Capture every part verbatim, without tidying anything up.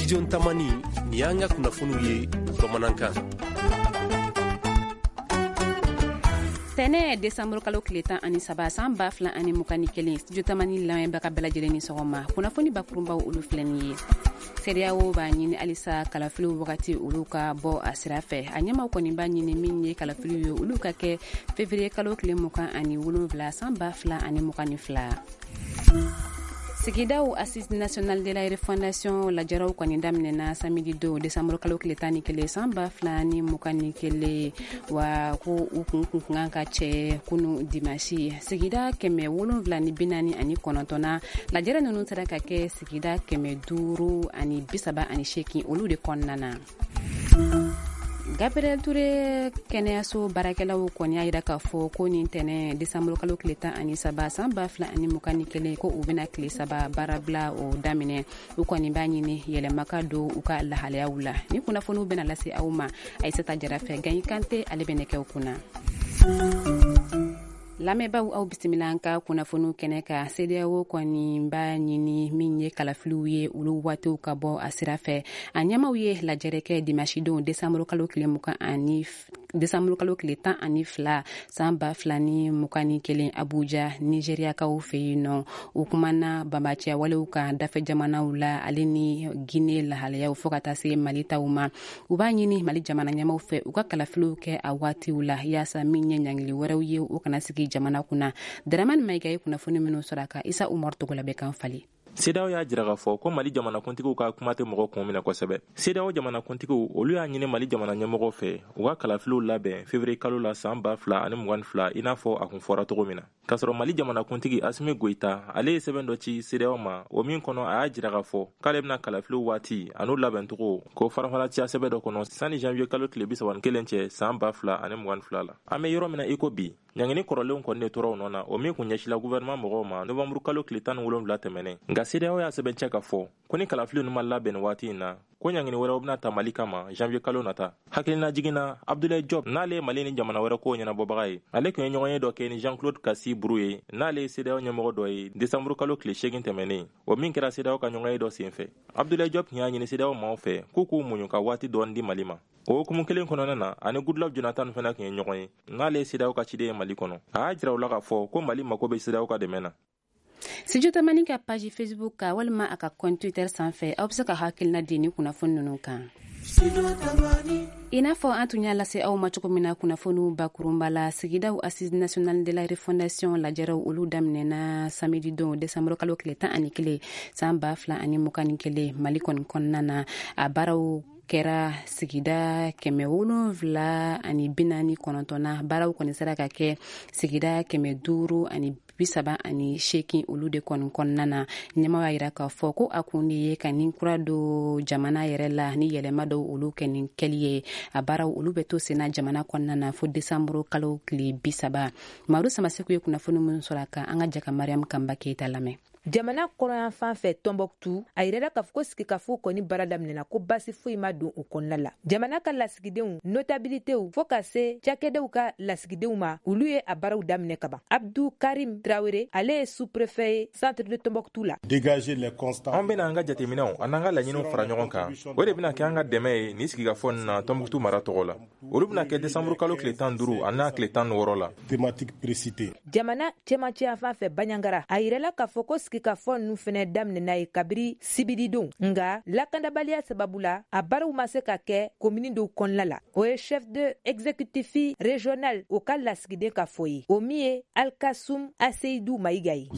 studio Tamani ni yanga kunnafoniw ye bamanankan. Tene Desambre kalo tile tan ani saba san ba fila ani mugan ni kelen studio Tamani lamɛnbaga bɛɛ lajɛlen ni sɔgɔma kunnafoni bakurunbaw olu filɛ nin ye. Seriyawo b'a ɲini alisa kalafiliw wagati olu ka bɔ a sira fɛ a ɲɛmaw kɔni b'a ɲini min ye kalafiliw ye olu ka kɛ février kalo tile mugan ani wolonwula san ba fila ani mugan ni fila. Sigidaw Assise nationale de la refondation lajaraw kɔni daminɛna samedi don décembre kalo tile tan ni kelen san ba fila ni mugan ni kelen wa ko u kun kunkan ka cɛ kunu dimanche sigida kɛmɛ wolonwula ni bi naani ani kɔnɔntɔnna lajara ninnu sera ka kɛ sigida kɛmɛ duuru ani bisaba ani seegin olu de kɔnɔna na. Gabriel Touré kɛnɛyaso baarakɛlaw kɔni y'a jira k'a fɔ ko nin tɛnɛ décembre kalo tile tan ani saba san ba fila ani mugan ni kelen ko u bɛna tile saba baarabila o daminɛ u kɔni b'a ɲini yɛlɛma ka don u ka lahalayaw la ni kunnafoniw bɛna lase aw ma Aïssata Jara-fɛ Gaɲi Kante ale bɛ nɛgɛw kunna. Lamɛnbaw aw bisimila an ka kunnafoniw kɛnɛ ka C D A O kɔni b'a ɲini min ye kalafiliw ye olu waatiw ka bɔ a sira fɛ a ɲɛmaw ye lajɛrɛ kɛ dimanche don décembre kalo tile mugan ani décembre kalo tile tan ani fila san ba fila ni mugan ni kelen Abuja Nigeriakaw fɛ yen nɔ u kumana banbaaciya walew kan dafɛ jamanaw la ale ni Guinée lahalayaw fɔ ka taa se Mali taw ma u b'a ɲini Mali jamana ɲɛmaw fɛ u ka kalafiliw kɛ a waatiw la yaasa min ye ɲangili wɛrɛw ye u kana sigi jamana kunna. Dramane Maïga ye kunnafoni minnu sɔrɔ a kan Isa Umar Togola bɛ kan fali. C D A O y'a jira k'a fɔ ko Mali jamanakuntigiw ka kuma tɛ mɔgɔ kun minɛ kosɛbɛ. C D A O jamanakuntigiw olu y'a ɲini Mali jamana ɲɛmɔgɔw fɛ u ka kalafiliw labɛn février kalo la san ba fila ani mugan ni fila i n'a fɔ a kun fɔra cogo min na. K'a sɔrɔ Mali jamanakuntigi Asimi Goïta ale ye sɛbɛn dɔ ci C D A O ma o min kɔnɔ a y'a jira k'a fɔ k'ale bɛna kalafiliw waati an'u labɛncogo k'o farafaratiya sɛbɛn dɔ kɔnɔ sanni janvier kalo tile bi saba ni kelen cɛ san ba fila ani mugan ni fila la. An bɛ yɔrɔ min na i ko bi ɲangini kɔrɔlenw kɔni de tora o nɔ na o min kun ɲɛsila gouvernement mɔgɔw ma novembre kalo tile tan ni wolonwula tɛmɛnen nka C D A O y'a sɛbɛn cɛ ka fɔ ko ni kalafiliw nu ma labɛn nin waati in na ko ɲangini wɛrɛw bɛna ta Mali kama janvier kalo nata. Hakilina jiginna Abdoulaye Diop n'ale ye Mali ni jamana wɛrɛ ko ɲɛnabɔbaga ye ale kun ye ɲɔgɔnye dɔ kɛ ni Jean-Claude Kassi Buru ye n'ale ye C D A O ɲɛmɔgɔ dɔ ye décembre kalo tile seegin tɛmɛnen o min kɛra C D A O ka ɲɔgɔnye dɔ senfɛ. Abdoulaye Diop y'a ɲini C D A O maaw fɛ k'u k'u muɲu ka waati dɔɔni di Mali ma. O hukumu kelen kɔnɔna na ani Goodluck Jonathan fana kun ye ɲɔgɔn ye n'ale ye C D A O ka ciden ye Mali kɔnɔ a y'a jira u la k'a fɔ ko Mali mako bɛ C D A O ka dɛmɛ na. Studio Tamani ka page Facebook ka walima a ka compte Twitter sanfɛ aw bɛ se ka hakilina di ni kunnafoni ninnu kan. I n'a fɔ an tun y'a lase aw ma cogo min na kunnafoniw bakurunba la sigidaw Assise nationale de la refondation lajɛraw olu daminɛna samedi don décembre kalo tile tan ani kelen san ba fila ani mugan ni kelen Mali kɔni kɔnɔna na a baaraw kɛra sigida kɛmɛ wolonwula ani bi naani kɔnɔntɔnna baaraw kɔni sera ka kɛ sigida kɛmɛ duuru ani bisaba ani seegin olu de kɔni kɔnɔna na ɲɛmaa y'a jira k'a fɔ ko a kun de ye ka nin kura don jamana yɛrɛ la ni yɛlɛma dɔw olu kɛ nin kɛli ye a baaraw olu bɛ to senna jamana kɔnɔna na fo décembre kalo tile bisaba Madu Samaseku ye kunnafoni minnu sɔrɔ a kan an ka jaka Mariam Kamba Keita lamɛn. Jamana kɔrɔyan fan fɛ Tombouctou a yirala k'a fɔ ko sigikafo kɔni baara daminɛna ko basi foyi ma don o kɔnɔna la. Jamana ka lasigidenw notabilitew fo ka se cakɛdaw ka lasigidenw ma olu ye a baaraw daminɛ ka ban. Abdou Karim Traoré ale ye sous-préfet ye centre de Tombouctou la. Dégager les constats. An bɛna an ka jateminɛw an n'an ka laɲiniw fara ɲɔgɔn kan o de bɛna kɛ an ka dɛmɛ ye ni sigikafo na Tombouctou mara tɔgɔ la. Olu bɛna kɛ décembre kalo tile tan duuru a n'a tile tan wɔɔrɔ la. Thématique précitée. Jamana cɛmancɛ fan fɛ Banyangara a yirala k'a fɔ ko sigikafo ninnu fɛnɛ daminɛna ye kabiri sibiri don nga lakandabaliya sababu la a baaraw ma se ka kɛ komini dɔw kɔnɔna la o ye chef de exécutif régional o ka lasigiden ka fɔ ye o min ye Alkasum Aseidou Maïga ye.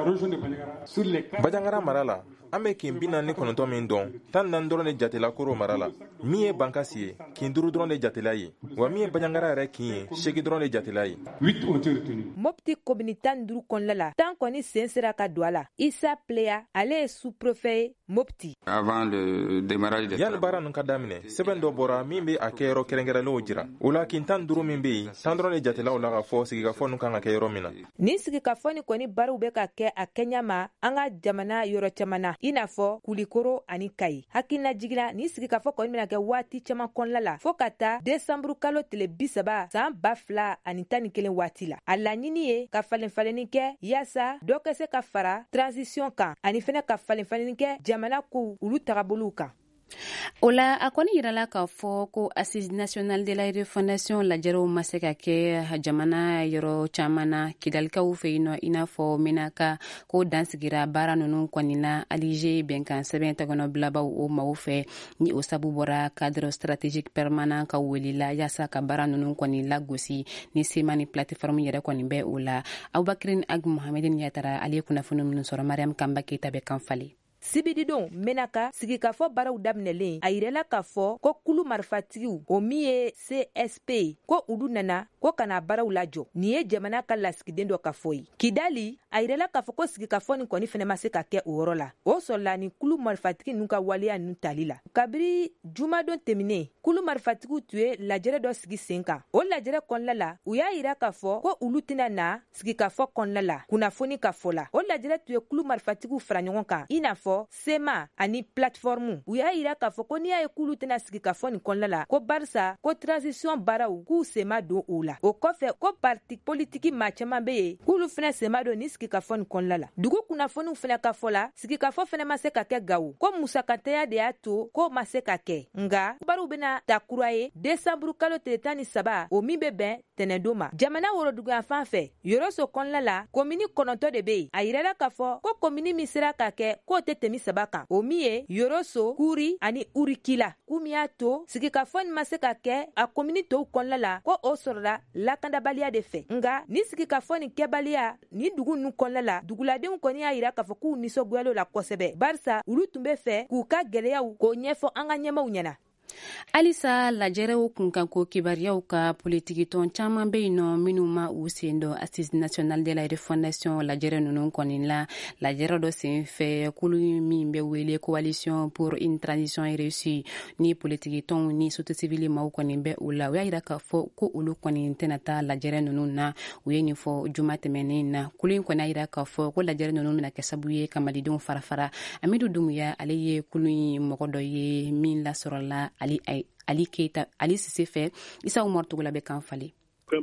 Bajangara mara la an bɛ kin bi naani kɔnɔntɔn min dɔn tan naani dɔrɔn de jatela koro mara la min ye Bankasi ye kin duuru dɔrɔn de jatela ye wa min ye Bajangara yɛrɛ kin ye seegin dɔrɔn de jatela ye. Mopti komini tan duuru kɔnɔna la tan kɔni sen sera ka don a la Issa Pleya ale ye sous-préfet ye Mopti. Avant le démarrage des travaux. Yanni baara ninnu ka daminɛ sɛbɛn dɔ bɔra min bɛ a kɛ yɔrɔ kɛrɛnkɛrɛnlenw jira o la kin tan duuru min bɛ yen tan dɔrɔn de jatelaw la ka fɔ sigikafɔ ninnu kan ka kɛ yɔrɔ min na. Ni sigikafɔ ni kɔni baaraw bɛ ka kɛ a kɛɲɛ ma an ka jamana yɔrɔ caman na i n'a fɔ Kulikoro ani Kayi. Hakilina jiginna ni sigikafɔ kɔni bɛna kɛ waati caman kɔnɔna la fo ka taa décembre kalo tile bi saba san ba fila ani tan ni kelen waati la. A laɲini ye ka falenfalenni kɛ yaasa dɔ ka se ka fara transition kan ani fɛnɛ ka falenfalenni kɛ jamana kow olu tagabolow kan. Ola a kɔni yirala k'a fɔ ko Assise nationale de la refondation lajɛrew ma se ka kɛ jamana yɔrɔ caaman na kidalikaw fɛ yen nɔ i n'a fɔ Menaka ko dansigira baara ninnu kɔni na Aliger bɛnkan sɛbɛn tɛgɛnɔbilabaw o maaw fɛ ni o sabu bɔra cadre stratégique permanent ka welila yaasa ka baara ninnu kɔni lagosi ni sema ni plateforme yɛrɛ kɔni bɛ o la. Abubakrin Ag Mohamed Yatara ale ye kunnafoni minnu sɔrɔ Mariam Kamba Keita bɛ kan fale. Sibididon Menaka sigikafɔ baaraw daminɛlen a yirɛla k'a fɔ ko kulu marifatigiw o min ye C S P ko olu nana ko kana baaraw lajɔ. Nin ye jamana ka lasigiden dɔ ka fɔ ye. Kidali a yirɛla k'a fɔ ko sigikafɔ nin kɔni fɛnɛ ma se ka kɛ o yɔrɔ la. O sɔrɔla ni kulu marifatigi ninnu ka waleya ninnu tali la. Kabiri jumadon tɛmɛnen kulu marifatigiw tun ye lajɛrɛ dɔ sigi sen kan. O lajɛrɛ kɔnɔna la u y'a yira k'a fɔ ko olu tɛna na sigikafɔ kɔnɔna la kunnafoni ka fɔ la. O lajɛrɛ tun ye kulu marifatigiw fara ɲɔgɔn kan i n'a fɔ sema ani plateforme u y'a yira k'a fɔ ko n'i y'a ye k'ulu tɛna sigikafɔ nin kɔnɔna la ko barisa ko transition baaraw k'u sema don o la. O kɔfɛ ko parti politiki maa caman bɛ yen k'ulu fɛnɛ sema don ni sigikafɔ nin kɔnɔna la. Dugu kunnafoniw fɛnɛ ka fɔ la sigikafɔ fɛnɛ ma se ka kɛ gawo ko musakataya de y'a to k'o ma se ka kɛ nga baaraw bɛna ta kura ye décembre kalo tile tan ni saba o min bɛ bɛn tɛnɛndon ma. Jamana woroduguya fan fɛ yɔrɔso kɔnɔna la komini kɔnɔntɔn de bɛ yen a yirɛla k'a fɔ ko komini min sera ka kɛ k'o tɛ tɛmɛ saba kan o min ye Yoroso, Kuri ani Urikila. Kun min y'a to sigikafɔ nin ma se ka kɛ a komini tɔw kɔnɔna la ko o sɔrɔla lakandabaliya de fɛ nga ni sigikafɔ nin kɛbaliya ni dugu ninnu kɔnɔna la duguladenw kɔni y'a yira k'a fɔ k'u nisɔngoyalo la kosɛbɛ barisa olu tun bɛ fɛ k'u ka gwɛlɛyaw k'o ɲɛfɔ an ka ɲɛmaw ɲɛna. Alisa lajɛrew kunkanko kibariyaw ka politiki tɔn caman bɛ yen nɔ minnu ma u sen dɔ Assise nationale de la refondation lajɛrɛ ninnu kɔni la. Lajɛrɛ dɔ sen fɛ kulu min bɛ wele coalition pour une transition réussie ni politiki tɔnw ni société civile maaw kɔni bɛ u la. U y'a yira k'a fɔ ko olu kɔni tɛna taa lajɛrɛ ninnu na. U ye nin fɔ juma tɛmɛnen na. Kulu in kɔni y'a yira k'a fɔ ko lajɛrɛ ninnu bɛna kɛ sababu ye ka malidenw farafara. Amidu Dumuya ale ye kulu in mɔgɔ dɔ ye min lasɔrɔla Ali, Ali Keita, Ali Sise fɛ Isa Umar Tugula bɛ kan fale.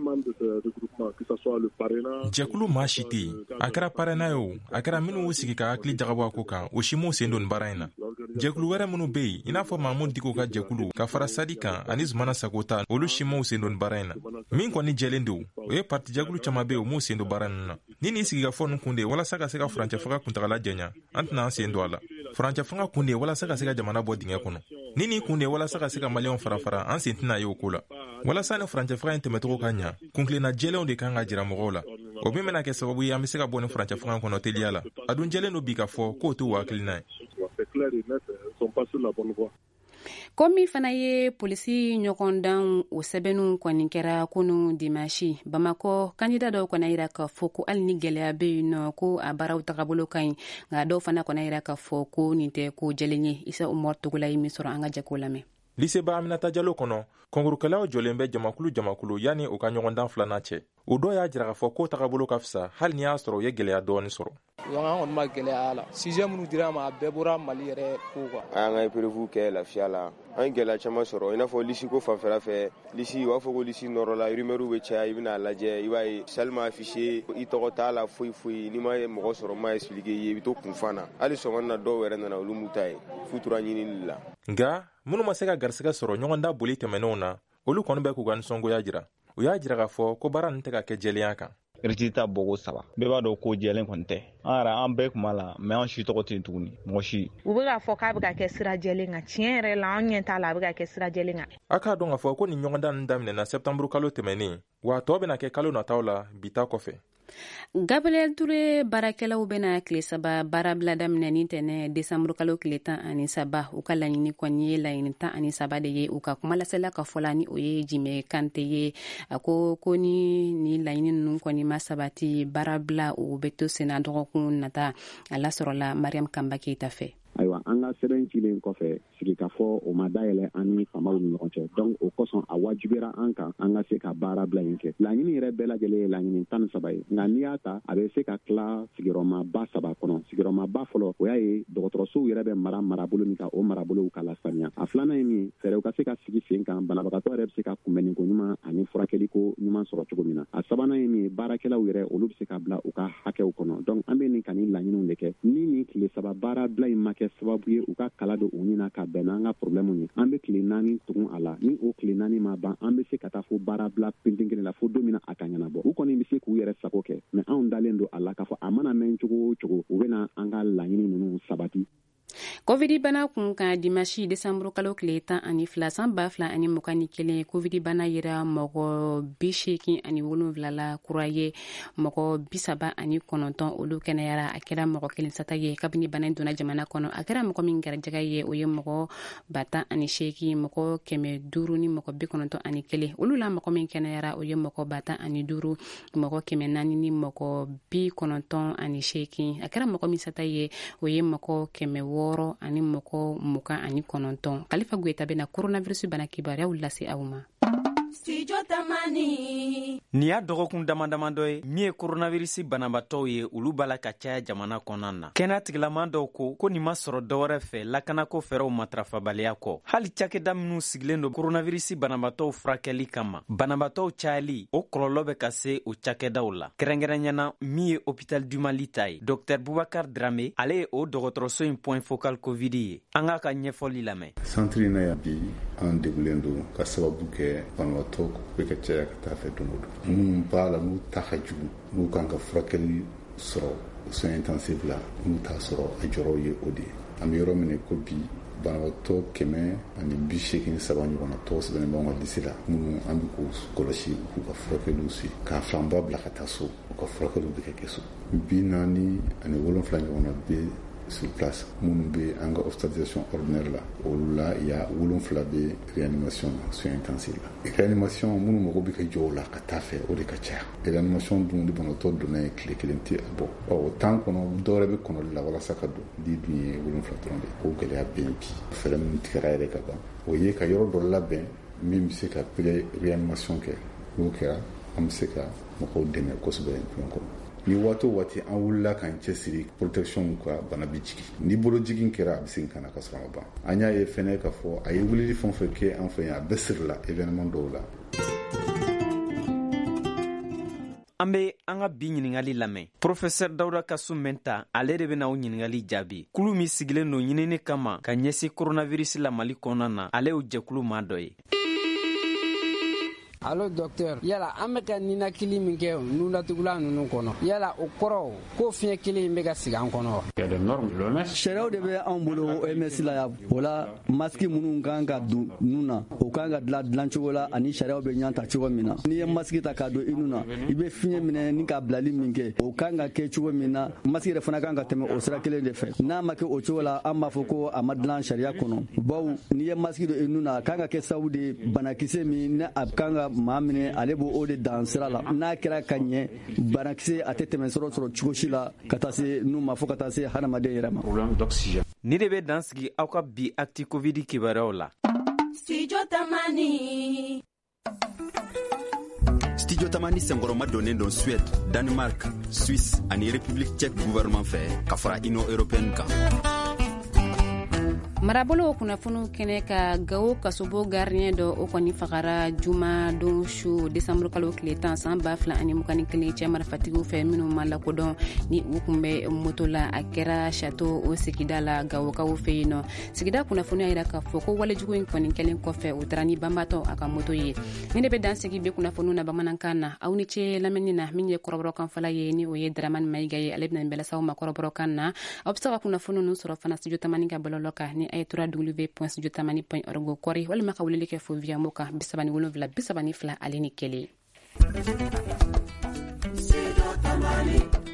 Jɛkulu maa si tɛ yen a kɛra parena ye o a kɛra minnu sigi ka hakili jagabɔ a ko kan o si m'u sen don baara in na. Jɛkulu wɛrɛ minnu bɛ yen i n'a fɔ Mahamudu Diko ka jɛkulu ka fara Sadi kan ani Zumana Sakota olu si m'u sen don baara in na. Min kɔni jɛlen don o ye parti jɛkulu caman bɛ yen o m'u sen don baara in na. Ni nin sigikafɔ ninnu kun de walasa ka se ka furancɛ faga kuntagala jɛnya an tɛna an sen don a la. Furancɛ fanga kun de walasa ka se ka jamana bɔ dingɛ kɔnɔ. Ni nin kun de walasa ka se ka maliyɛnw fara fara an sen tɛna ye o ko la. Walasa ni furancɛ faga in tɛmɛcogo ka ɲa kunkilenna jɛlenw de kan ka jira mɔgɔw la. O min bɛna kɛ sababu ye an bɛ se ka bɔ ni furancɛ fanga kɔnɔ teliya la. A dun jɛlen don bi ka fɔ k'o t'u hakilina ye. Komi fana ye polisi ɲɔgɔndan o sɛbɛnnu kɔni kɛra kunu dimanche Bamako kandida dɔw kɔni yira k'a fɔ ko hali ni gɛlɛya bɛ yen nɔ ko a baaraw tagabolo ka ɲi nka dɔw fana kɔni yira k'a fɔ ko nin tɛ ko jɛlen ye. Isa Umar Tugula ye min sɔrɔ an ka jɛko lamɛn. Liseba Aminata Jalo kɔnɔ kɔngurukɛlaw jɔlen bɛ jamakulu jamakulu yani o ka ɲɔgɔndan filanan cɛ. O dɔ y'a jira k'a fɔ ko tagabolo ka fisa hali ni y'a sɔrɔ u ye gɛlɛya dɔɔni sɔrɔ. An kɔni ma gɛlɛya la sujet minnu dira ma a bɛɛ bɔra Mali yɛrɛ ko quoi. An ka épreuve kɛ lafiya la an ye gɛlɛya caman sɔrɔ i n'a fɔ lisi ko fanfɛla fɛ lisi u b'a fɔ ko lisi nɔrɔla rumeur bɛ caya i bɛna lajɛ i b'a ye salle ma affiché i tɔgɔ t'a la foyi foyi n'i ma mɔgɔ sɔrɔ ma expliquer i ye i bɛ to kunfan na hali sɔgɔma na dɔw yɛrɛ nana olu m'u ta ye futura ɲinini la. Nka minnu ma se ka garisɛgɛ sɔrɔ ɲɔgɔndan boli tɛmɛnenw na olu kɔni bɛ k'u ka nisɔngoya jira. U y'a jira k'a fɔ ko baara nin tɛ ka kɛ jɛlenya kan. Résultat bogo saba bɛɛ b'a dɔn ko jɛlen kɔni tɛ an yɛrɛ an bɛɛ kuma la mais an si tɔgɔ tɛ yen tuguni mɔgɔ si. U bɛ k'a fɔ k'a bɛ ka kɛ sira jɛlen kan tiɲɛ yɛrɛ la an ɲɛ t'a la a bɛ ka kɛ sira jɛlen kan. A k'a dɔn k'a fɔ ko nin ɲɔgɔndan nin daminɛna septembre kalo tɛmɛnen wa tɔ bɛna kɛ kalo nataw la bi ta kɔfɛ. Gabriel Touré baarakɛlaw bɛna tile saba baara bila daminɛ ni tɛnɛ décembre kalo tile tan ani saba u ka laɲini kɔni ye laɲini tan ani saba de ye u ka kuma lasela ka fɔla ni o ye Jime Kante ye a ko ko ni ni laɲini ninnu kɔni ma sabati baara bila u bɛ to senna dɔgɔkun nata a lasɔrɔla Mariam Kamba Keita fɛ. Ayiwa an ka sɛbɛn cilen kɔfɛ sigikafɔ o ma dayɛlɛ an ni faamaw ni ɲɔgɔn cɛ donc o kosɔn a wajibira an kan an ka se ka baara bila yen kɛ laɲini yɛrɛ bɛɛ lajɛlen ye laɲini tan ni saba ye nka n'i y'a ta a bɛ se ka tila sigiyɔrɔmaba saba kɔnɔ sigiyɔrɔmaba fɔlɔ o y'a ye dɔgɔtɔrɔsow yɛrɛ bɛ mara marabolo min kan o marabolow ka lasaniya a filanan ye min fɛɛrɛw ka se ka sigi sen kan banabagatɔ yɛrɛ bɛ se ka kunbɛniko ɲuman ani furakɛliko ɲuman sɔrɔ cogo min na a sabanan ye min baarakɛlaw yɛrɛ olu bɛ se ka bila u ka hakɛw kɔnɔ donc an bɛ nin ka nin laɲiniw de kɛ ni nin tile saba baara bila in ma kɛ kɛ sababu ye u ka kala don u ɲina ka bɛn n'an ka problème ye. An bɛ tile naani tugun a la. Ni o tile naani ma ban, an bɛ se ka taa fo baara bila pintin kelen la fo don min na a ka ɲɛnabɔ. U kɔni bɛ se k'u yɛrɛ sago kɛ, mais anw dalen don a la k'a fɔ a mana mɛn cogo o cogo u bɛna an ka laɲini ninnu sabati. Covid bana kun ka dimanche décembre kalo tile tan ani fila san ba fila ani mugan ni kelen Covid bana yera mɔgɔ bi seegin ani wolonwula la kura ye mɔgɔ bi saba ani kɔnɔntɔn olu kɛnɛyara a kɛra mɔgɔ kelen sata ye kabini bana donna jamana kɔnɔ a kɛra mɔgɔ min garijɛgɛ ye o ye mɔgɔ ba tan ani seegin mɔgɔ kɛmɛ duuru ni mɔgɔ bi kɔnɔntɔn ani kelen olu la mɔgɔ min kɛnɛyara o ye mɔgɔ ba tan ani duuru mɔgɔ kɛmɛ naani ni mɔgɔ bi kɔnɔntɔn ani seegin a kɛra mɔgɔ min sata ye o ye mɔgɔ kɛmɛ wɔɔrɔ ani mɔgɔ mugan ani kɔnɔntɔn. Kalifa Goita bena coronavirus bana kibaruyaw lase aw ma. Studio Tamani. Ni y'a dɔgɔkun damadama dɔ ye min ye coronavirus banabatɔw ye olu b'a la ka caya jamana kɔnɔna na. Kɛnɛya tigilaman dɔw ko ko nin ma sɔrɔ dɔwɛrɛ fɛ lakanako fɛɛrɛw matarafabaliya kɔ. Hali cakɛda minnu sigilen don coronavirus banabatɔw furakɛli kama banabatɔw cayali o kɔlɔlɔ bɛ ka se o cakɛdaw la. Kɛrɛnkɛrɛnyana min ye hôpital du Mali ta ye Dr Boubacar Dramé ale ye o dɔgɔtɔrɔso in point focal Covid ye. An k'a ka ɲɛfɔli lamɛn. Centre na ya bi an degulen don ka sababu kɛ banabatɔ bɛ ka caya ka taa fɛ don o don. Minnu b'a la n'u ta ka jugu n'u kan ka furakɛli sɔrɔ soins intensifs la n'u t'a sɔrɔ a jɔrɔw ye o de ye. An bɛ yɔrɔ min ko bi banabatɔ kɛmɛ ani bi seegin saba ɲɔgɔnna tɔgɔ sɛbɛnnen b'anw ka lisi la minnu an bɛ k'u kɔlɔsi k'u ka furakɛliw si k'a fanba bila ka taa so u ka furakɛliw bɛ kɛ so. Bi naani ani wolonfila ɲɔgɔnna bɛ sur place minnu bɛ an ka hospitalisation ordinaire la olu la ya wolonfila bɛ réanimation na soins intensifs la. Réanimation minnu mago bɛ ka jɔ o la ka taa fɛ o de ka caya. Réanimation dun de banabatɔ donna ye tile kelen tɛ a bɔ. Ɔ o temps kɔnɔ dɔwɛrɛ bɛ kɔnɔli la walasa ka don di dun ye wolonfila dɔrɔn de o gɛlɛya bɛ yen bi. Fɛɛrɛ min tigɛra yɛrɛ ka ban o ye ka yɔrɔ dɔ labɛn min bɛ se ka réanimation kɛ n'o kɛra an bɛ se ka mɔgɔw dɛmɛ kosɛbɛ ɲɔgɔn kɔnɔ. Ni waati o waati an wulila k'an cɛsiri protection ka bana bi jigi ni bolo jigin kɛra a bɛ segin ka na ka sɔrɔ a ban. An y'a ye fɛnɛ k'a fɔ a ye wulili fɛn o fɛn kɛ an fɛ yan a bɛɛ sirila événement dɔw la. An bɛ an ka bi ɲininkali lamɛn. Professeur Dawuda Kasum Menta ale de bɛna o ɲininkali jaabi. Kulu min sigilen don ɲinini kama ka ɲɛsin coronavirus la Mali kɔnɔna na ale y'o jɛkulu maa dɔ ye. Allo docteur yala an bɛ ka ninakili min kɛ nun datugulan ninnu kɔnɔ yala o kɔrɔ ko fiɲɛ kelen in bɛ ka sigi an kɔnɔ wa. Sariyaw de bɛ anw bolo O M S la yan o la masiki minnu kan ka don nun na o kan ka dilan dilan cogo la ani sariyaw bɛ ɲan ta cogo min na n'i ye masiki ta k'a don i nun na i bɛ fiɲɛ minɛ ni ka bilali min kɛ o kan ka kɛ cogo min na masiki yɛrɛ fana kan ka tɛmɛ o sira kelen de fɛ n'a ma kɛ o cogo la an b'a fɔ ko a ma dilan sariya kɔnɔ bawo n'i ye masiki don i nun na a kan ka kɛ sababu de banakisɛ min ne a kan ka maa minɛ ale b'o o de dan sira la n'a kɛra ka ɲɛ banakisɛ a tɛ tɛmɛ sɔrɔ sɔrɔ cogo si la ka taa se nun ma fo ka taa se hadamaden yɛrɛ ma. Ni de bɛ dan sigi aw ka bi acti Covid kibaruyaw la. Studio Tamani. Studio Tamani senkɔrɔma donnen don Suède, Danemark, Suisse ani République tchèque gouvernement fɛ ka fara Union européenne kan. Marabolo kunnafoniw kɛnɛ ka Gawo kasobo gardien dɔ o kɔni fagara juma don su décembre kalo tile tan san ba fila ani mugan ni kelen cɛ marifatigiw fɛ minnu ma lakodɔn ni u kun bɛ moto la a kɛra chateau o sigida la Gawokaw fɛ yen nɔ. Sigida kunnafoni y'a jira k'a fɔ ko walejugu in kɔni kɛlen kɔfɛ u taara ni banbatɔ a ka moto ye. Ni de bɛ dansigi bɛ kunnafoniw na bamanankan na aw ni ce lamɛnni na min ye kɔrɔbɔrɔkan fɔla ye ni o ye Dramani Mayiga ye ale bɛna nin bɛɛ lasaw ma kɔrɔbɔrɔkan na. Aw bɛ se ka kunnafoni ninnu sɔrɔ fana Studio Tamani ka bɔlɔlɔ kan ni a ye w w w point studio tamani point org kɔri walima ka weleli kɛ fo via mo kan bisa ni wolonwula bisa ni fila ale ni kelen. Studio Tamani.